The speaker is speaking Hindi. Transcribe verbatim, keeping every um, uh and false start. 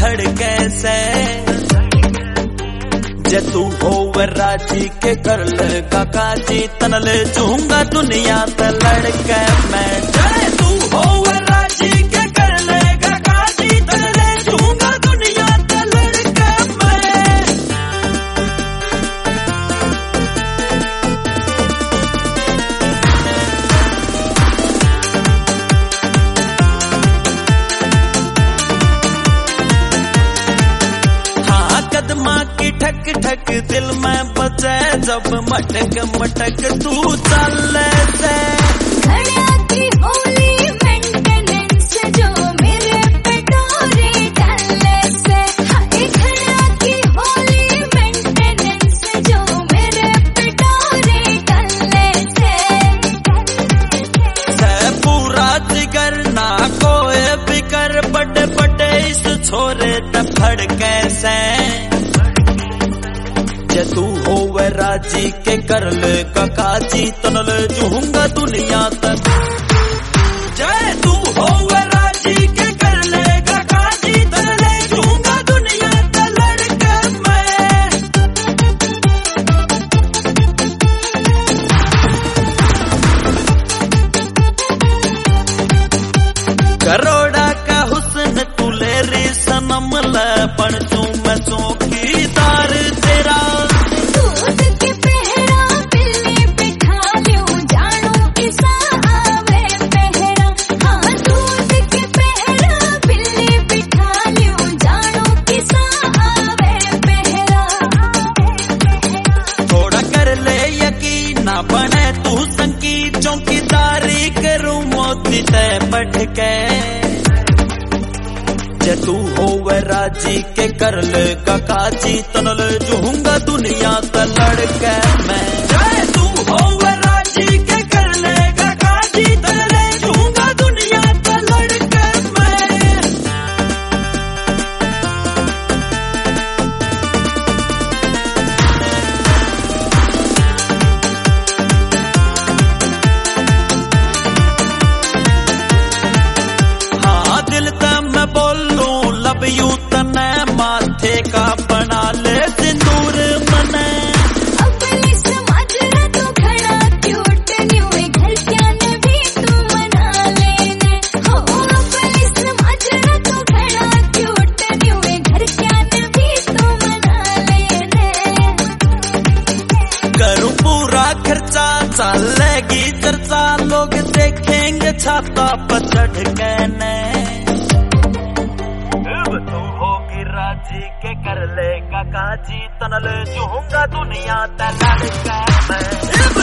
धड़के से। जे तू हो राजी के कर ले काकाजी तनले चूंगा दुनिया ते लड़के मैं। जे तू हो राजी के कर ले काकाजी तनले चूंगा दुनिया ते लड़के मैं। हाँ कदमा की ठक ठक दिल में बजे जब मटक मटक तू चले से। घड़ा की होली मेंटेनेंस जो मेरे पेटोरे डाले से। हाय घड़ा की होली मेंटेनेंस जो मेरे पेटोरे डाले से। से पूरा जिगर ना कोई बिकर बड़े बड़े इस छोरे तफड़ कैसे। जे तू हो राजी के कर ले काकाजी तनले चूंगा दुनिया तक। जे तू हो राजी के कर ले काकाजी तनले चूंगा दुनिया तक लड़के मैं। करोड़ा का हुस्न तू ले रे सनम ले पण तू मैं चौकीदार तेरा। दूध के पहरा बिल्ली बिठा लूं जानू किसा आवे पहरा। हाँ दूध के पहरा बिल्ली बिठा लूं जानू किसा आवे पहरा। थोड़ा कर ले यकीन ना बने तू संकी चौकीदारी करूं मोती तय बैठ के। जे तू हो राजी के कर ले काकाजी तनले चूंगा दुनिया ते लड़के मैं। जे तू हो राजी के कर ले काकाजी तनले चूंगा दुनिया ते लड़के मैं। हाँ दिल ते मैं बोलूं लब यू तने माथे का बना ले सिंदूर मने। अपनी समाज रा तू खड़ा क्यूट न्यू घर क्या ने भी तू मना लेने। हो अपनी समाज रा तू खड़ा क्यूट न्यू घर क्या ने भी तू मना लेने। करूं पूरा खर्चा चलेगी चर्चा लोग देखेंगे छाता पर चढ़ के ने। तू होगी राजी के कर ले काकाजी तनले चूंगा दुनिया ते लड़के मैं।